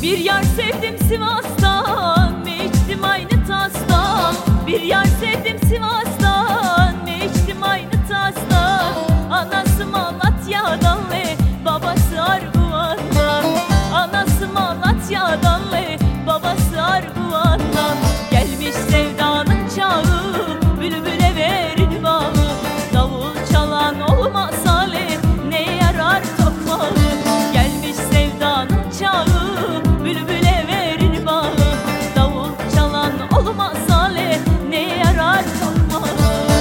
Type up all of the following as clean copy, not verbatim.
Bir yar sevdim Sivas'tan, mı içtim aynı tastan. Bir yar sevdim Sivas'tan, mı içtim aynı tastan. Anası Malatya'dan le, babası Arguvan'dan. Anası Malatya'dan le, babası Arguvan'dan. Gelmiş sevdanın çağı, bülbüle verin bağı. Davul çalan olmasa le, ne yarar tokmağı. Gelmiş sevdanın çağı, bülbüle verin bağı. Davul çalan olmasa le, ne yarar tokmağı.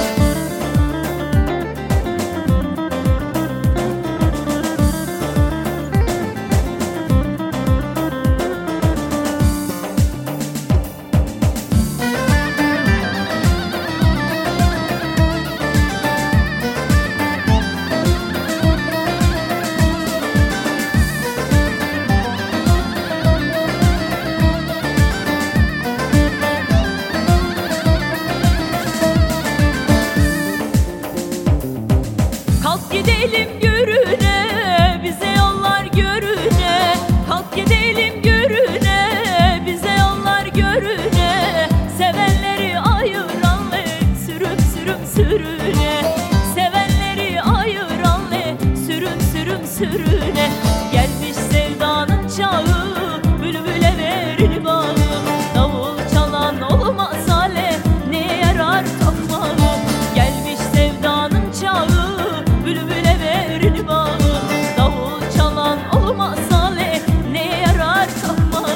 Kalk gidelim Gürüne, bize yollar Görüne. Kalk gidelim Gürüne, bize yollar Görüne. Sevenleri ayıran le, sürüm sürüm sürüne. Sevenleri ayıran le, sürüm sürüm sürüne. Gelmiş sevdanın çağı, bülbüle verin bağı. Davul çalan olmasa le, ne yarar tokmağı. Gelmiş sevdanın çağı, bülbüle verin bağı. Davul çalan olmasa le, ne yarar tokmağı.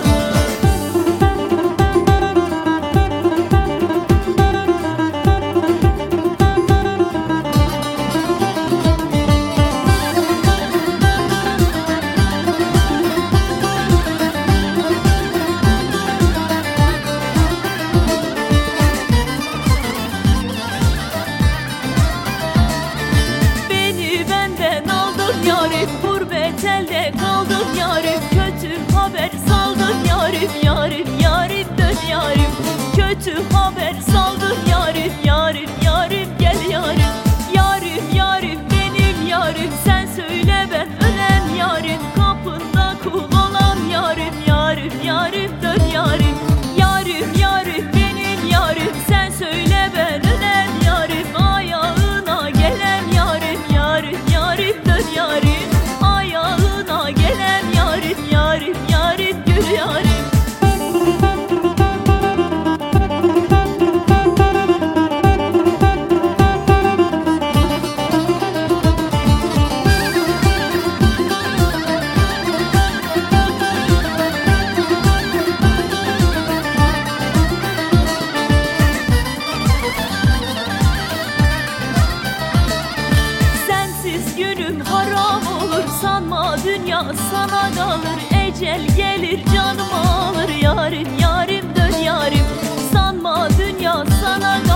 Beni benden aldın yarim, gurbet elde kaldım yarim. Kötü haber saldın yarim, yarim, yarim dön yarim. Kötü haber saldın yarim, yarim, yarim gel yarim. Yarim, yarim benim yarim, sen söyle ben ölen yarim. Kapında kul olan yarim, yarim, yarim dön yarim. Yarim, yarim benim yarim, sen söyle ben ölen yarim. Ayağına gelen yarim, yarim, yarim dön yarim. Ayağına gelen yarim, yarim, yarim gül yarim. Sensiz günüm haram olur, sanma dünya sana kalır. Ecel gelir canım alır yarim, yarim dön yarim. Sanma dünya sana kalır.